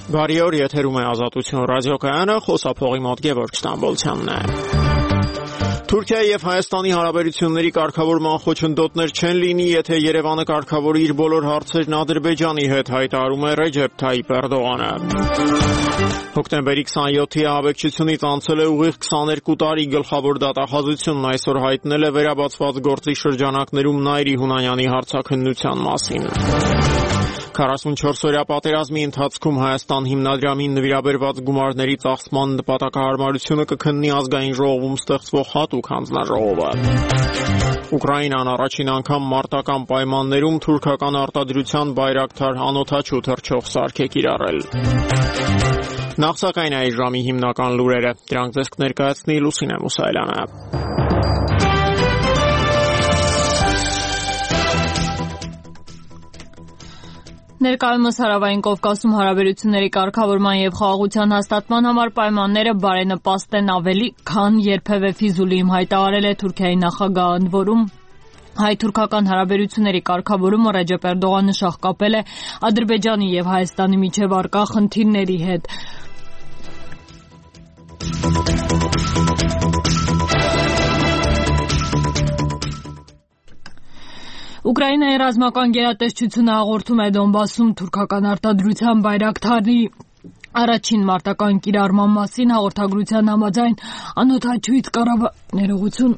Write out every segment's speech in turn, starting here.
Բարի օր, եթերում է Ազատություն ռադիոկայանը, խոսափողի մոտ Գևորգ Ստամբոլցյանն է։ Թուրքիայի եւ Հայաստանի հարաբերությունների կարգավորման խոչընդոտներ չեն լինի, եթե Երևանը կարգավորի իր բոլոր հարցերն Ադրբեջանի հետ, հայտարարում է Ռեջեփ Թայիփ Էրդողանը։ Հոկտեմբերի 27-ի ահաբեկչությունից անցել է ուղիղ 22 տարի, գլխավոր դատախազությունն այսօր հայտնել է վերաբացված գործի շրջանակներում Նայիրի Հունանյանի հարցաքննության մասին։ 44-օրյա պատերազմի ընթացքում Հայաստան հիմնադրամին նվիրաբերված գումարների ծախսման նպատակահարմարությունը կքննի ազգային ժողովում ստեղծվող հատուկ հանձնաժողովը։ Ուկրաինան առաջին անգամ մարտական պայմաններում թուրքական արտադրության բայրակթար անօդաչու թռչող սարք է կիրառել։ Նախ սակայն այս ժամի հիմնական լուրերը, դրանք ձեզ կներկայացնի Լուսինե Մուսայելյանը։ Ներկայումս Հարավային Կովկասում հարաբերությունների կարգավորման եւ խաղաղության հաստատման համար պայմանները բարենպաստ են ավելի, քան երբևէ Ֆիզուլիում, հայտարարել է Թուրքիայի նախագահը, ընդ որում հայ-թուրքական հարաբերությունների կարգավորումը Ռեջեփ Էրդողանը շահկապել է Ադրբեջանի եւ Հայաստանի միջև առկա խնդիրների հետ։ Ուկրաինայի ռազմական գերատեսչությունը հաղորդում է Դոնբասում թուրքական արտադրության բայրակթարի առաջին մարտական կիրառման մասին, հաղորդագրության համաձայն անօդաչուից կառավարության ներողություն։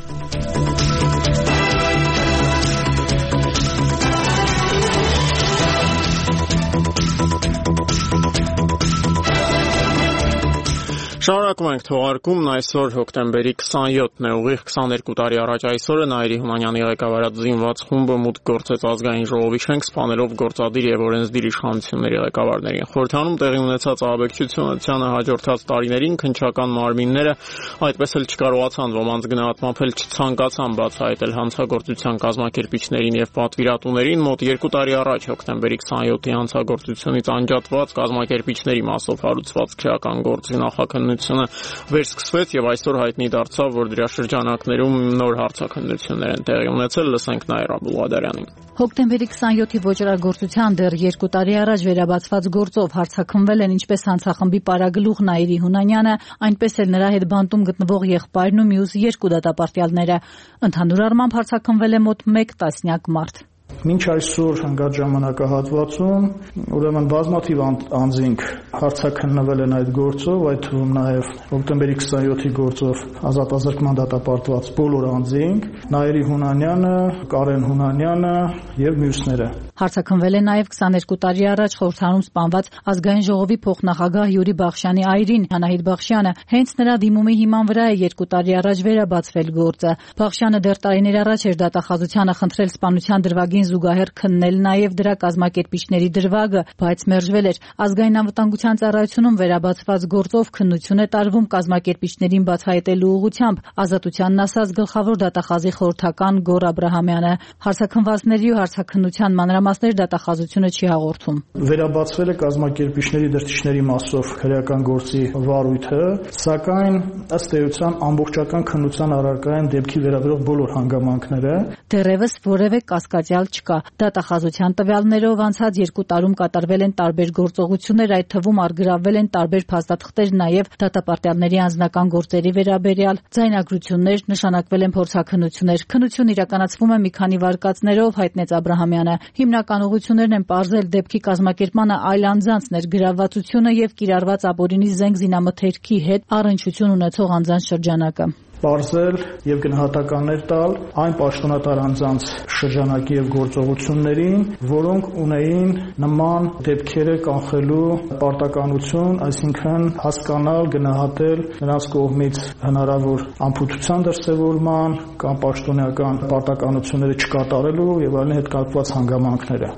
Շարունակում ենք թողարկումն, այսօր հոկտեմբերի 27-ն է, ուղիղ 22 տարի առաջ այսօրը Նայիրի Հունանյանի ղեկավարած զինված խումբը մուտք գործեց ազգային ժողովի շենք, սպանելով գործադիր եւ օրենսդիր իշխանությունների ղեկավարներին։ Խորհրդանում տեղի ունեցած ահաբեկչությանը հաջորդած տարիներին քննչական մարմինները այդպես էլ չկարողացան ոմանց գնահատմամբ էլ չցանկացան բացահայտել հանցագործության կազմակերպիչներին եւ պատվիրատուներին։ Մոտ 2 տարի առաջ հոկտեմբերի 27-ի հանցագործությունից անջատված կազմակերպիչների մասով հարուցված քրեական գործի նախաքննությունը վերսկսվեց եւ այսօր հայտնի դարձավ, որ դրա շրջանակներում նոր հարցաքննություններ են տեղի ունեցել, լսենք Նաիրա Բուլղադարյանին։ Հոկտեմբերի 27-ի ոճրագործության դեռ 2 տարի առաջ վերաբացված գործով հարցաքննվել են ինչպես հանցախմբի պարագլուխ Նայիրի Հունանյանը, այնպես էլ նրա հետ բանտում գտնվող եղբայրն ու մյուս 2 դատապարտյալները։ Ընդհանուր առմամբ հարցաքննվել է մոտ 1 տասնյակ մարդ։ Մինչ այսօր հնգած ժամանակահատվածում ուրեմն բազմաթիվ անձինք հարցաքննվել են այդ գործով, այդ թվում նաև հոկտեմբերի 27-ի գործով ազատազրկման դատապարտված բոլոր անձինք, Նայիրի Հունանյանը, Կարեն Հունանյանը եւ մյուսները։ Հարցաքննվել է նաև 22 տարի առաջ Խորհրդանում սպանված ազգային ժողովի փոխնախագահ Յուրի Բախշյանի այրին Անահիտ Բախշյանը։ Հենց նրա դիմումի հիման վրա է 2 տարի առաջ վերաբացվել գործը։ Բախշյանը դեռ տարիներ առաջ էր դատախազությանը խնդրել սպանության դրվագին զուգահեռ քննել նաև դրա կազմակերպիչների դրվագը, բայց մերժվել էր։ Ազգային անվտանգության ծառայությունում վերաբացված գործով քննություն է տարվում կազմակերպիչներին բացահայտելու ուղղությամբ, ազատությանն ասաց գլխավոր դատախազի խորհրդական Գոռ Աբրահամյանը։ Հարցաքննվածների ու հարցաքննության մանրամասներ դատախազությունը չի հաղորդում։ Վերաբացվել է կազմակերպիչների դրդիչների մասով քրեական գործի վարույթը, սակայն ըստ էության ամբողջական քննության առարկա են դեպքի վերաբերող բոլոր հանգամանքները։ Դեռևս որևէ կասկածյալ չկա։ Դատախազության տվյալներով անցած 2 տարում կատարվել են տարբեր գործողություններ, այդ թվում առգրավվել են տարբեր փաստաթղթեր, նաև դատապարտյալների անձնական գործերի վերաբերյալ ձայնագրություններ, նշանակվել են փորձաքննություններ։ Քննությունն իրականացվում է մի քանի վարկածներով, հայտնեց Աբրահամյանը։ Հիմնական ուղղություններն են պարզել դեպքի կազմակերպմանը այլ անձանց ներգրավվածությունը եւ կիրառված ապօրինի զենք զինամթերքի հետ առնչություն ունեցող անձանց շրջանակը։ Պարզել եւ գնահատականներ տալ այն պաշտոնատար անձանց շրջանակի եւ գործողություններին, որոնք ունեին նման դեպքերը կանխելու պարտականություն, այսինքն հասկանալ, գնահատել նրանց կողմից հնարավոր անփութության դրսևորման կամ պաշտոնական պարտականությունները չկատարելու եւ այլն հետ կապված հանգամանքները։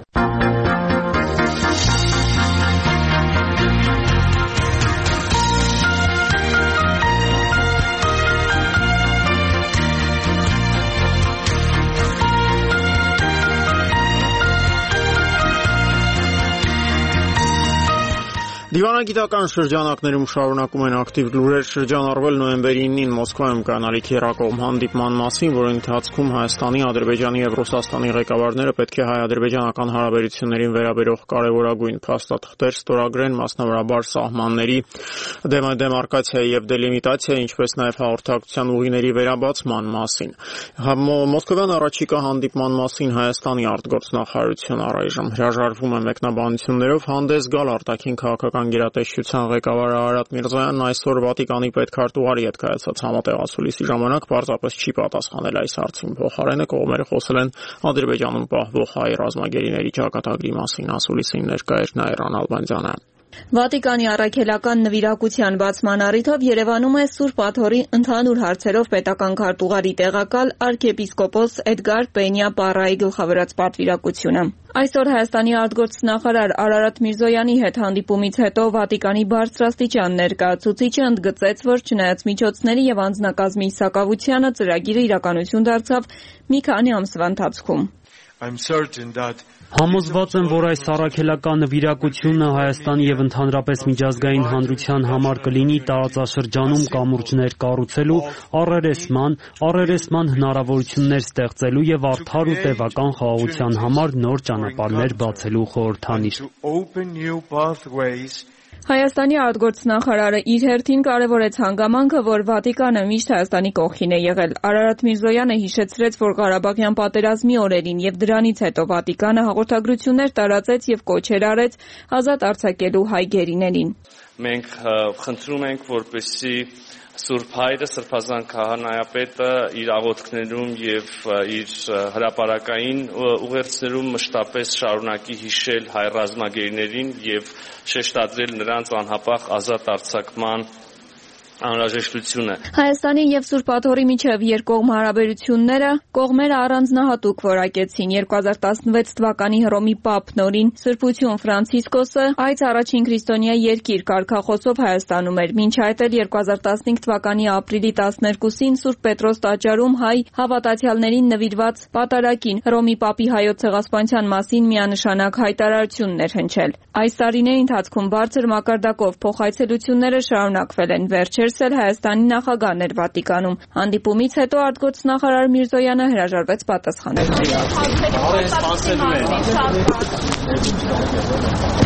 Դիվանագիտական շրջանակներում շարունակում են ակտիվ լուրեր շրջանառվել նոյեմբերի 9-ին Մոսկվայում կանալիք երակողմ հանդիպման մասին, որի ընթացքում Հայաստանի, Ադրբեջանի եւ Ռուսաստանի ղեկավարները պետք է հայ-ադրբեջանական հարաբերություններին վերաբերող կարևորագույն փաստաթղթեր ստորագրեն, մասնավորաբար սահմանների դեմարկացիայի եւ դելիմիտացիայի, ինչպես նաեւ հաղորդակցության ուղիների վերաբացման մասին։ Մոսկվյան առաջիկա հանդիպման մասին Հայաստանի արտգործնախարարությունը առայժմ հրաժարվում է մեկնաբանություններով հանդես գալ արտաքին քաղաքական գերատեսչության ղեկավար Արարատ Միրզոյանն այսօր Վատիկանի պետքարտուղարի հետ կայացած համատեղ ասուլիսի ժամանակ պարզապես չի պատասխանել այս հարցին։ Փոխարենը կողմերը խոսել են Ադրբեջանում պահվող հայ ռազմագերիների ճակատագրի մասին։ Ասուլիսին ներկա էր Նաիրա Նալբանդյանը։ Վատիկանի առաքելական նվիրակության բացման առիթով Երևանում է Սուրբ Աթոռի ընդհանուր հարցերով պետական քարտուղարի տեղակալ arczepiskopos Էդգար Պենյա Պարայի գլխավորած պատվիրակությունը։ Այսօր Հայաստանի արտգործնախարար Արարատ Միրզոյանի հետ հանդիպումից հետո Վատիկանի բարձրաստիճան ներկայացուցիչը ընդգծեց, որ չնայած միջոցների եւ անձնակազմի սակավությանը ծրագիրը իրականություն դարձավ մի քանի ամսվա ընթացքում։ Համոզված եմ, որ այս առաքելական նվիրակությունը Հայաստանի եւ ընդհանրապես միջազգային հանրության համար կլինի տարածաշրջանում կամուրջներ կառուցելու, առերեսման հնարավորություններ ստեղծելու եւ արդար ու տևական խաղաղության համար նոր ճանապարհներ բացելու խորհրդանիշ։ Հայաստանի արտգործնախարարը իր հերթին կարևորեց հանգամանքը, որ Վատիկանը միշտ Հայաստանի կողքին է եղել։ Արարատ Միրզոյանը հիշեցրեց, որ Ղարաբաղյան պատերազմի օրերին եւ դրանից հետո Վատիկանը հաղորդագրություններ տարածեց եւ կոչեր արեց ազատ արձակելու հայ գերիներին։ Մենք խնդրում ենք, որպեսզի Սուրբ Հայրը, Սրբազան քահանայապետը իր աղոթքներում եւ իր հրապարակային ուղերձներում մշտապես շարունակի հիշել հայ ռազմագերիներին եւ շեշտադրել նրանց անհապաղ ազատ արձակման անհրաժեշտությունը։ Հայաստանի եւ Սուրբ Աթոռի միջև երկկողմ հարաբերությունները կողմերը առանձնահատուկ որակեցին 2016 թվականի Հռոմի Պապ Նորին Սրբություն Ֆրանցիսկոսը այս առաջին քրիստոնյա երկիր կարգախոսով Հայաստանում էր, մինչ այդ էլ 2015 թվականի ապրիլի 12-ին Սուրբ Պետրոս տաճարում հայ հավատացյալներին նվիրված պատարագին Հռոմի Պապի հայոց ցեղասպանության մասին միանշանակ հայտարարությունն էր հնչել։ Այս տարիների ընթացքում բարձր մակարդակով փոխայցելությունները շարունակվել են վերջերս Հայաստանի նախագահն էր Վատիկանում։ Հանդիպումից հետո արտգործնախարար Միրզոյանը հրաժարվեց պատասխանել դրանց։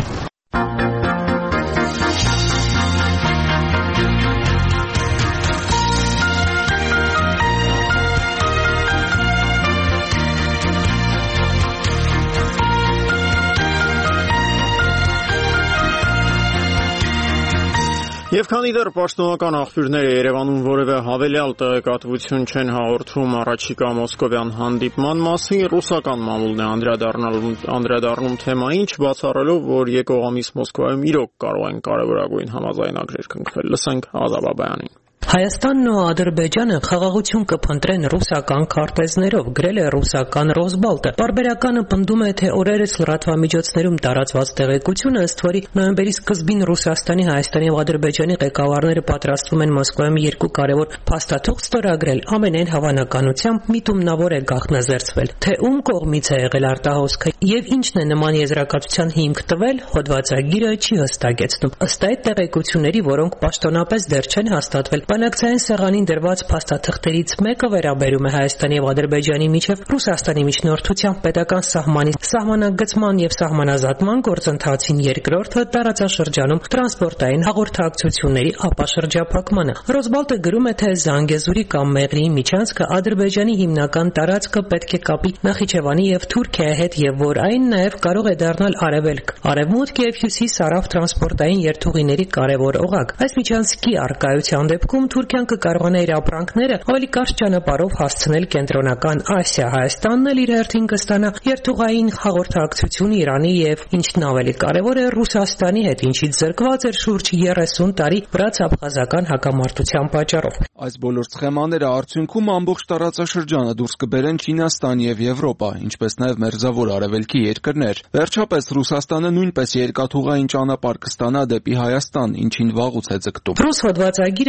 Եվ քանի դեռ պաշտոնական աղբյուրները Երևանում որևէ հավելյալ տեղեկատվություն չեն հաղորդում առաջիկա մոսկովյան հանդիպման մասին, ռուսական մամուլն է անդրադառնում թեմային, չբացառելով, որ եկող ամիս Մոսկվայում իրոք կարող են կարևորագույն համաձայնագրեր կնքվել։ Լսենք Ազատ Բաբայանին։ Հայաստանն ու Ադրբեջանը խաղաղություն կփնտրեն ռուսական քարտեզներով, գրել է ռուսական Ռոսբալտը։ Պարբերականը պնդում է, թե օրերս լրատվամիջոցներում տարածված տեղեկությունը, ըստ որի նոյեմբերի սկզբին Ռուսաստանի, Հայաստանի ու Ադրբեջանի ղեկավարները պատրաստվում են Մոսկվայում երկու կարևոր փաստաթուղթ ստորագրել, ամենայն հավանականությամբ միտումնավոր է գաղտնազերծվել։ Թե ում կողմից է եղել արտահոսքը եւ ինչն է նման եզրակացության հիմք տվել, հոդվածագիրը չի հստակեցնում։ Ըստ այդ տեղեկությունների, որոնք պաշտոնապես դեռ չեն հաստատվել, բանակցային սեղանին դրված փաստաթղթերից մեկը վերաբերում է Հայաստանի եւ Ադրբեջանի միջև Ռուսաստանի միջնորդությամբ պետական սահմանի սահմանագծման եւ սահմանազատման գործընթացին, երկրորդը տարածաշրջանում տրանսպորտային հաղորդակցությունների ապաշրջափակմանը։ Ռոսբալտը գրում է, թե Զանգեզուրի կամ Մեղրիի միջանցքը Ադրբեջանի հիմնական տարածքը պետք է կապի Նախիջևանի եւ Թուրքիայի հետ եւ որ այն նաեւ կարող է դառնալ արևելք, արևմուտք եւ հյուսիս հարավ տրանսպորտային երթուղիների կարևոր օղակ։ Այս միջանցքի առկայության դեպքում Թուրքիան կկարողանա իր ապրանքները ավելի կարճ ճանապարհով հասցնել կենտրոնական Ասիա։ Հայաստանն էլ իր հերթին կստանա երթուղային հաղորդակցություն Իրանի եւ ինչն ավելի կարևոր է Ռուսաստանի հետ, ինչից զրկված էր շուրջ 30 տարի վրաց-աբխազական հակամարտության պատճառով։ Այս բոլոր սխեմաները արդյունքում ամբողջ տարածաշրջանը դուրս կբերեն Չինաստան եւ Եվրոպա, ինչպես նաեւ մերձավոր արևելքի երկրներ։ Վերջապես Ռուսաստանը նույնպես երկաթուղային ճանապարհ կստանա դեպի Հայաստան, ինչին վաղուց է ձգտում։ Ռուս հոդվածագիրը գրում է,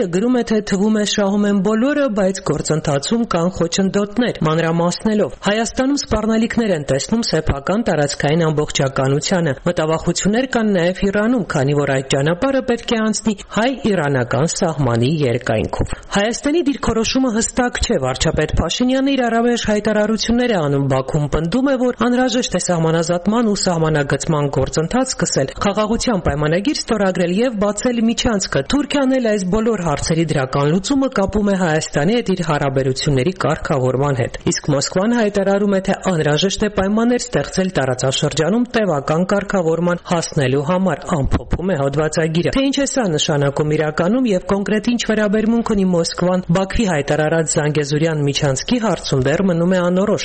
թե թվում է շահում են բոլորը, բայց գործընթացում կան խոչընդոտներ, մանրամասնելով։ Հայաստանում սպառնալիքներ են տեսնում սեփական տարածքային ամբողջականությանը։ Մտավախություններ կան նաև Իրանում, քանի որ այդ ճանապարհը պետք է անցնի հայ-իրանական սահմանի երկայնքով։ Հայաստանի դիրքորոշումը հստակ չէ, վարչապետ Փաշինյանը իր առավետ հայտարարություններ է անում Բաքվում, պնդում է, որ անհրաժեշտ է սահմանազատման ու սահմանագծման գործընթաց սկսել, խաղաղության պայմանագիր ստորագրել եւ բացել միջանցքը։ Թուրքիան էլ այս բոլոր հարցերի դրական լուծումը կապում է Հայաստանի հետ իր հարաբերությունների կարգավորման հետ։ Իսկ Մոսկվան հայտարարում է, թե անհրաժեշտ է պայմաններ ստեղծել տարածաշրջանում տևական կարգավորման հասնելու համար, ամփոփում է հոդվածագիրը։ Թե ինչ է սա նշանակում իրականում եւ կոնկրետ ինչ վերաբերմունք ունի Մոսկվան Բաքվի հայտարարած Զանգեզուրյան միջանցքի հարցում դեռ մնում է անորոշ։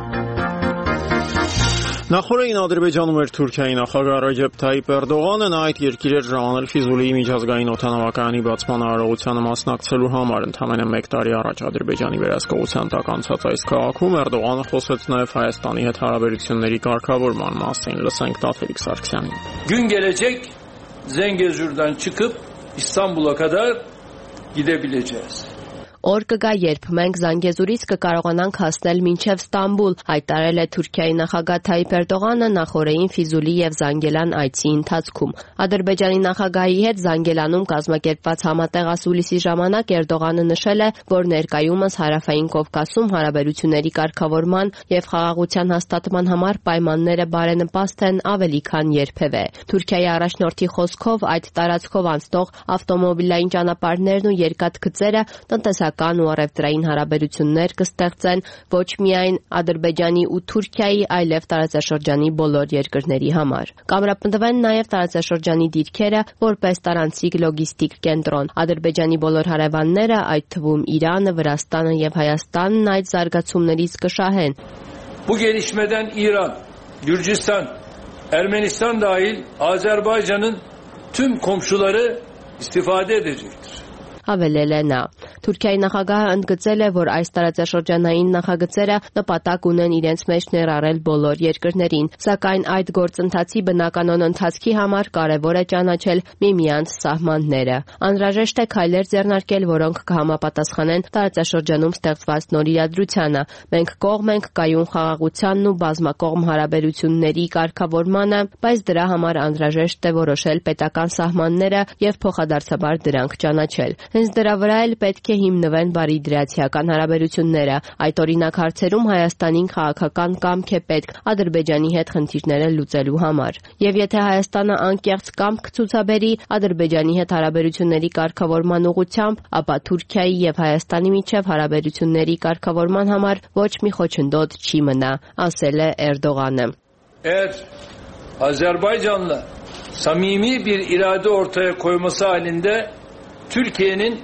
Նախորդին Ադրբեջանում էր Թուրքիայի նախագահ Ռեջեփ Թայիփ Էրդողանը, նա այդ երկիր էր ժամանել Ֆիզուլիի միջազգային օդանավակայանի բացման արարողությանը մասնակցելու համար։ Ընդամենը 1 տարի առաջ Ադրբեջանի վերահսկողության տակ անցած այս քաղաքում Էրդողանը խոսեց նաև Հայաստանի հետ հարաբերությունների կարգավորման մասին։ Լսենք Տաթևիկ Սարգսյանին։ Gün gelecek Zengezur'dan çıkıp İstanbul'a kadar gidebileceğiz. Օր կգա, երբ մենք Զանգեզուրից կկարողանանք հասնել մինչև Ստամբուլ, հայտարարել է Թուրքիայի նախագահ Թայիփ Էրդողանը նախորդին Ֆիզուլի եւ Զանգելան այցի ընթացքում։ Ադրբեջանի նախագահի հետ Զանգելանում կազմակերպված համատեղ ասուլիսի ժամանակ Էրդողանը նշել է, որ ներկայումս Հարավային Կովկասում հարաբերությունների կարգավորման եւ խաղաղության հաստատման համար պայմանները բարենպաստ են ավելի քան երբևէ։ Թուրքիայի առաջնորդի խոսքով այդ տարածքով անցնող ավտոմոբիլային ճանապարհներն ու երկաթգծերը տնտեսական ու առևտրային հարաբերություններ կստեղծեն ոչ միայն Ադրբեջանի ու Թուրքիայի, այլև տարածաշրջանի բոլոր երկրների համար։ Կամրապնդվեն նաև տարածաշրջանի դիրքերը որպես տարանցիկ լոգիստիկ կենտրոն։ Ադրբեջանի բոլոր հարևանները, այդ թվում Իրանը, Վրաստանը եւ Հայաստանն այդ զարգացումներից կշահեն։ Bu gelişmeden İran, Gürcistan, Ermenistan dahil Azerbaycan'ın tüm komşuları istifade edecektir. Հավելել է նա։ Թուրքիայի նախագահը ընդգծել է, որ այս տարածաշրջանային նախագծերը նպատակ ունեն իրենց մեջ ներառել բոլոր երկրներին, սակայն այդ գործընթացի բնականon ընթացքի համար կարևոր է ճանաչել միմյանց սահմանները։ Անհրաժեշտ է քայլեր ձեռնարկել, որոնք կհամապատասխանեն տարածաշրջանում ստեղծված նոր իրադրությանը։ Մենք կողմ ենք կայուն խաղաղությանն ու բազմակողմ հարաբերությունների կարգավորմանը, բայց դրա համար անհրաժեշտ է որոշել պետական սահմանները եւ փոխադարձաբար դրանք ճանաչել։ Հենց դրա վրա էլ պետք է հիմնվեն բարիդրացիական հարաբերությունները։ Այդ օրինակ հարցերում Հայաստանին քաղաքական կամք է պետք Ադրբեջանի հետ խնդիրները լուծելու համար։ Եվ եթե Հայաստանը անկեղծ կամք կցուցաբերի Ադրբեջանի հետ հարաբերությունների կարգավորման ուղղությամբ, ապա Թուրքիայի եւ Հայաստանի միջև հարաբերությունների կարգավորման համար ոչ մի խոչընդոտ չի մնա, ասել է Էրդողանը։ Eğer Azerbaycan'la samimi bir irade ortaya koyması halinde Türkiye'nin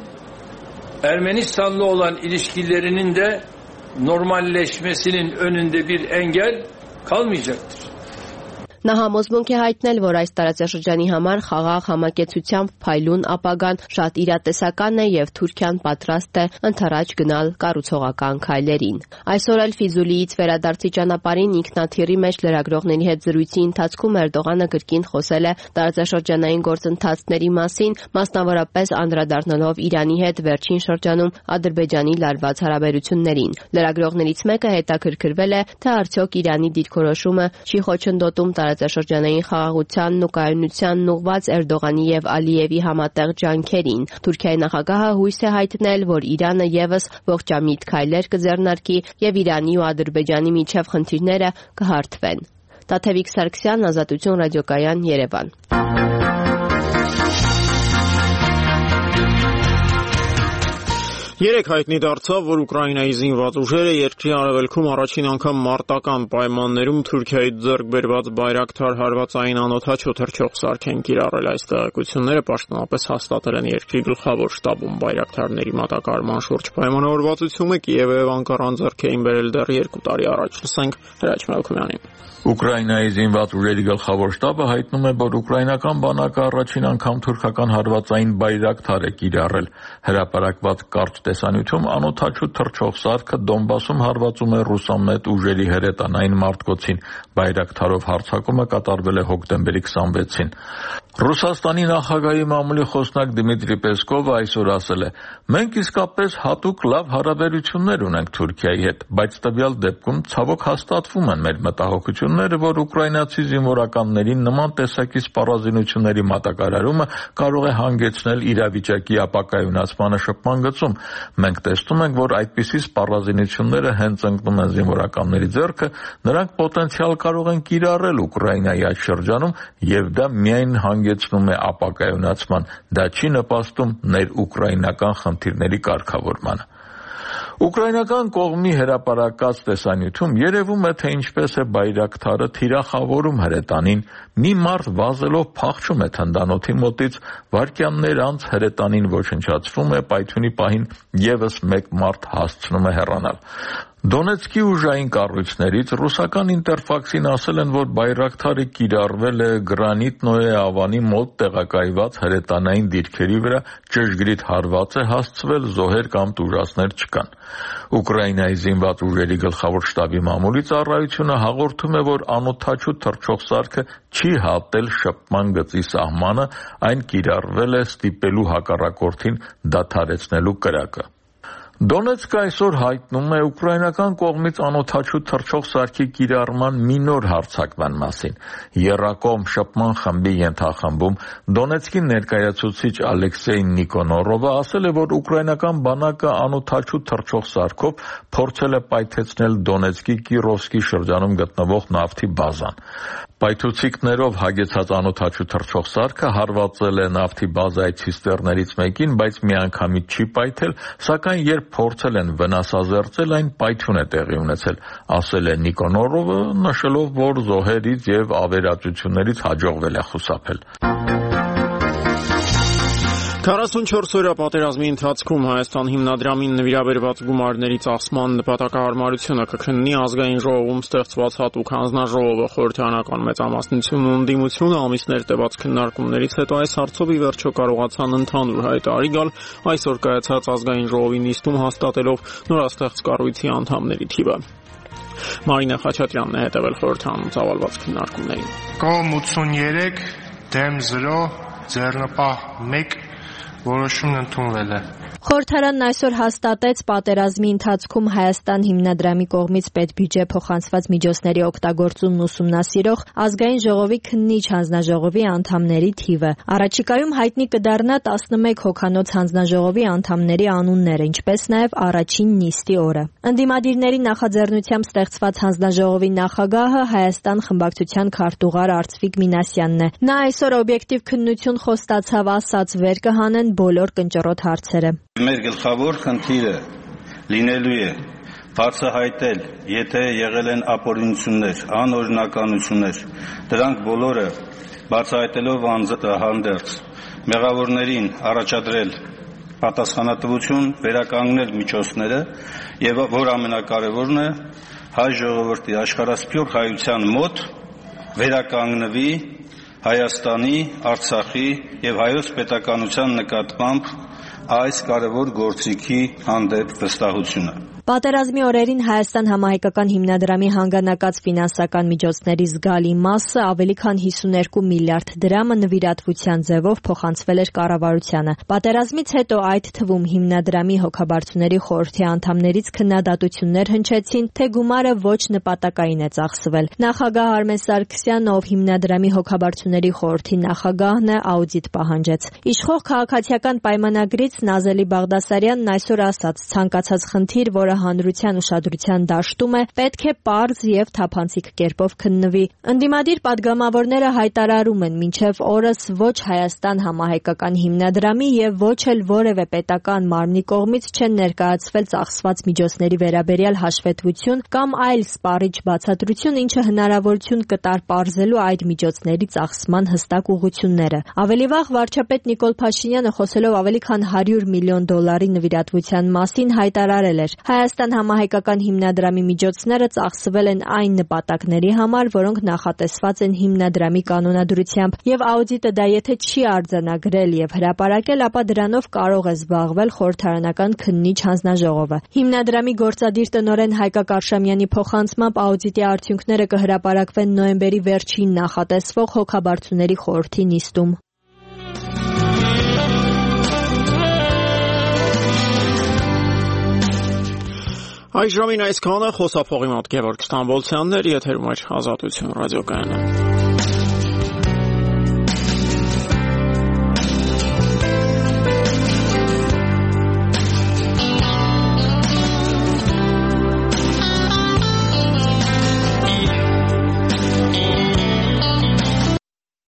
Ermenistan'la olan ilişkilerinin de normalleşmesinin önünde bir engel kalmayacaktır. Նա համոզմունք է հայտնել, որ այս տարածաշրջանի համար խաղաղ համակեցությամբ փայլուն ապագան շատ իրատեսական է եւ Թուրքիան պատրաստ է ընդառաջ գնալ կառուցողական քայլերին։ Այսօր էլ Ֆիզուլիից վերադարձի ճանապարհին ինքնաթիռի մեջ լրագրողների հետ զրույցի ընթացքում Էրդողանը կրկին խոսել է տարածաշրջանային գործընթացների մասին, մասնավորապես անդրադառնալով Իրանի հետ վերջին շրջանում Ադրբեջանի լարված հարաբերություններին։ Լրագրողներից մեկը հետաքրքրվել է, թե արդյոք Իրանի դիրքորոշումը չի խոչընդոտում տարածաշրջանային խաղաղությանն ու կայունությանն ուղղված Էրդողանի եւ Ալիևի համատեղ ջանքերին։ Թուրքիայի նախագահը հույս է հայտնել, որ Իրանը եւս ողջամիտ քայլեր կձեռնարկի եւ Իրանի ու Ադրբեջանի միջև խնդիրները կհարթվեն։ Տաթևիկ Սարգսյան, Ազատություն ռադիոկայան, Երևան։ Երեք հայտնի դարձավ, որ Ուկրաինայի զինված ուժերը երկրի արևելքում առաջին անգամ մարտական պայմաններում Թուրքիայի ձեռք բերված Բայրակթար հարվածային անօդաչու թռչող սարք են կիրառել։ Այս տեղեկությունները պաշտոնապես հաստատել են երկրի գլխավոր շտաբում։ Բայրակթարների մատակարարման շուրջ պայմանավորվածությունը Կիևը եւ Անկարան ձեռք էին բերել դեռ 2 տարի առաջ։ Լսենք Հրաչ Մելքումյանին։ Ուկրաինայի զինված ուժերի գլխավոր շտաբը հայտնում է, որ ուկրաինական բանակը առաջին անգամ թուրքական հարվածային Բայրակթար է կիրառել։ Հրապարակված կարճ տեսանյութում անօդաչու թռչող սարքը Դոնբասում հարվածում է ռուսամետ ուժերի հրետանային մարտկոցին։ Բայրակթարով հարձակումը կատարվել է հոկտեմբերի 26-ին։ Ռուսաստանի նախագահի մամուլի խոսնակ Դմիտրի Պեսկովը այսօր ասել է. «Մենք իսկապես հատուկ լավ հարաբերություններ ունենք Թուրքիայի հետ, բայց տվյալ դեպքում ցավոք հաստատվում են մեր մտահոգությունները, որ ուկրաինացի զինվորականներին նման տեսակի սպառազինությունների մատակարարումը կարող է հանգեցնել իրավիճակի ապակայունացմանը շփման գծում։ Մենք տեսնում ենք, որ այդպիսի սպառազինությունները հենց ընկնում են զինվորականների ձեռքը, նրանք պոտենցիալ կարող են կիրառել Ուկրաինայի այդ շրջանում եւ դա միայն հանգեցնում է ապակայունացման, դա չի նպաստում ներուկրաինական խնդիրների կարգավորմանը»։ Ուկրաինական կողմի հրապարակած տեսանյութում երևում է, թե ինչպես է Բայրակթարը թիրախավորում հրետանին, մի մարդ վազելով փախչում է թնդանոթի մոտից, վայրկյաններ անց հրետանին ոչնչացվում է, պայթյունի պահին եւս մեկ մարդ հասցնում է հեռանալ։ Դոնեցկի ուժային կառույցներից ռուսական Ինտերֆաքսին ասել են, որ Բայրակթարը կիրառվել է Գրանիտնոյե ավանի մոտ տեղակայված հրետանային դիրքերի վրա, ճշգրիտ հարված է հասցվել, զոհեր կամ տուժածներ չկան։ Ուկրաինայի զինված ուժերի գլխավոր շտաբի մամուլի ծառայությունը հաղորդում է, որ անօդաչու թռչող սարքը չի հատել շփման գծի սահմանը, այն կիրառվել է ստիպելու հակառակորդին դադարեցնելու կրակը։ Դոնեցկը այսօր հայտնում է ուկրաինական կողմից անօդաչու թռչող սարքի կիրառման մի նոր հարձակման մասին։ Եռակողմ շփման խմբի ենթախմբում Դոնեցկի ներկայացուցիչ Ալեքսեյ Նիկոնորովը ասել է, որ ուկրաինական բանակը անօդաչու թռչող սարքով փորձել է պայթեցնել Դոնեցկի Կիրովսկի շրջանում գտնվող նավթի բազան։ Պայթուցիկներով հագեցած անօդաչու թռչող սարքը հարվածել է նավթի բազայի ցիստերներից մեկին, բայց միանգամից չի պայթել, սակայն երբ փորձել են վնասազերծել, այն պայթյուն է տեղի ունեցել, ասել է Նիկոնորովը, նշելով, որ զոհերից եւ ավերածություններից հաջողվել է խուսափել։ 44-օրյա պատերազմի ընթացքում Հայաստան հիմնադրամին նվիրաբերված գումարների ծախսման նպատակահարմարությունը կքննի ազգային ժողովում ստեղծված հատուկ հանձնաժողովը։ Խորհրդարանական մեծամասնությունն ու ընդդիմությունը ամիսներ տևած քննարկումներից հետո այս հարցով ի վերջո կարողացան ընդհանուր հայտարարի գալ այսօր կայացած ազգային ժողովի նիստում հաստատելով նորաստեղծ կառույցի անդամների թիվը։ Մարինա Խաչատրյանն է հետևել խորհրդարանում ծավալված քննարկումներին։ Կողմ 83, դեմ 0, ձեռնպահ 1 որոշումն ընդունվել է։ Խորհրդարանն այսօր հաստատեց պատերազմի ընթացքում Հայաստան հիմնադրամի կողմից պետբյուջե փոխանցված միջոցների օգտագործումն ուսումնասիրող ազգային ժողովի քննիչ հանձնաժողովի անդամների թիվը։ Առաջիկայում հայտնի կդառնա 11 հոգանոց հանձնաժողովի անդամների անունները, ինչպես նաև առաջին նիստի օրը։ Ընդդիմադիրների նախաձեռնությամբ ստեղծված հանձնաժողովի նախագահը Հայաստան խմբակցության քարտուղար Արծվիկ Մինասյանն է։ Նա այսօր օբյեկտիվ քննություն խոստացավ, ասաց վեր կհանեն բոլոր կնճռոտ հարցերը։ Մեր գլխավոր խնդիրը լինելու է բացահայտել, եթե եղել են ապօրինություններ, անօրինականություններ, դրանք բոլորը բացահայտելով հանդերձ մեղավորներին առաջադրել պատասխանատվություն, վերականգնել միջոցները եւ որ ամենակարևորն է հայ ժողովրդի աշխարհասփյուռ հայության մոտ վերականգնվի Հայաստանի, Արցախի եւ հայոց պետականության նկատմամբ այս կարևոր գործիքի հանդեպ վստահությունը։ Պատերազմի օրերին Հայաստան համահայկական հիմնադրամի հանգանակած ֆինանսական միջոցների զգալի մասը ավելի քան 52 միլիարդ դրամը նվիրատվության ձևով փոխանցվել էր կառավարությանը։ Պատերազմից հետո այդ թվում հիմնադրամի հոգաբարձուների խորհրդի անդամներից քննադատություններ հնչեցին, թե գումարը ոչ նպատակային է ծախսվել։ Նախագահ Արմեն Սարգսյանն, ով հիմնադրամի հոգաբարձուների խորհրդի նախագահն է, աուդիտ պահանջեց։ Իշխող քաղաքացիական պայմանագրից Նազելի Բաղդասարյանն այսօր ասաց, ցանկացած խնդիր, որը հանրության ուշադրության դաշտում է, պետք է պարզ եւ թափանցիկ կերպով քննվի։ Ընդդիմադիր падգամավորները հայտարարում են, մինչև օրս ոչ Հայաստան համահայկական հիմնադրամի եւ ոչ էլ որևէ պետական մարմնի կողմից չեն ներկայացվել ծախսված միջոցների վերաբերյալ հաշվետվություն կամ այլ սպառիչ բացատրություն, ինչը հնարավորություն կտար պարզելու այդ միջոցների ծախսման հստակ ուղղությունները։ Ավելի վաղ վարչապետ Նիկոլ Փաշինյանը խոսելով ավելի քան $100 միլիոն նվիրատվության մասին հայտարարել էր. Հայաստան համահայկական հիմնադրամի միջոցները ծախսվել են այն նպատակների համար, որոնք նախատեսված են հիմնադրամի կանոնադրությամբ, եւ աուդիտը դա եթե չի արձանագրել եւ հրապարակել, ապա դրանով կարող է զբաղվել խորհրդարանական քննիչ հանձնաժողովը։ Հիմնադրամի գործադիր տնօրեն Հայկակ Արշամյանի փոխանցմամբ աուդիտի արդյունքները կհրապարակվեն նոյեմբերի վերջին նախատեսվող հոգաբարձուների խորհրդի նիստում։ Այս ժամին այսքանը խոսափողի մոտ Գևորգ Ստամբոլցյանն էր, եթերում էր Ազատություն ռադիոկայանը։